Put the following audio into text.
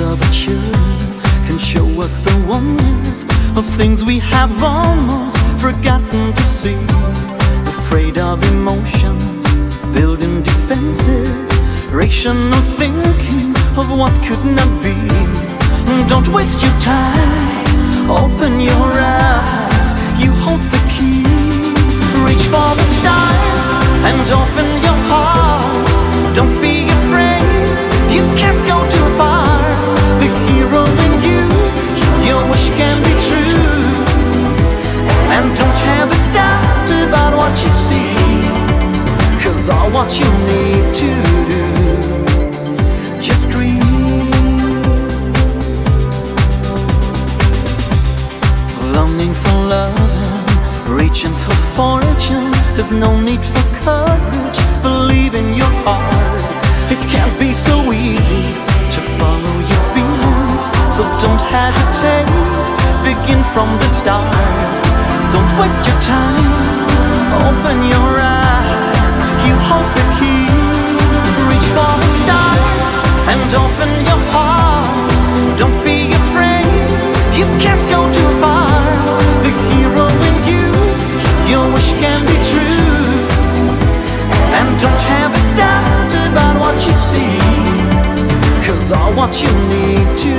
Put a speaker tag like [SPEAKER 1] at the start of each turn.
[SPEAKER 1] of a children can show us the wonders of things we have almost forgotten to see. Afraid of emotions, building defenses, rational thinking of what could not be. Don't waste your time, open your eyes, you hold the key. Reach for the stars and open your heart. Don't be afraid, you can't go too far. The hero in you, your wish can be true. And don't have a doubt about what you see, 'cause all what you need to do, just dream. Longing for love and reaching for fortune, there's no need for courage, believe in your heart. It can't be so easy to follow your feelings, so don't hesitate, begin from the start. Don't waste your time, open your eyes, you hold the key. Reach for the stars and open your heart. Don't be afraid, you can't go too far. The hero in you, your wish can be true. And don't have a doubt about what you see, 'cause all what you need to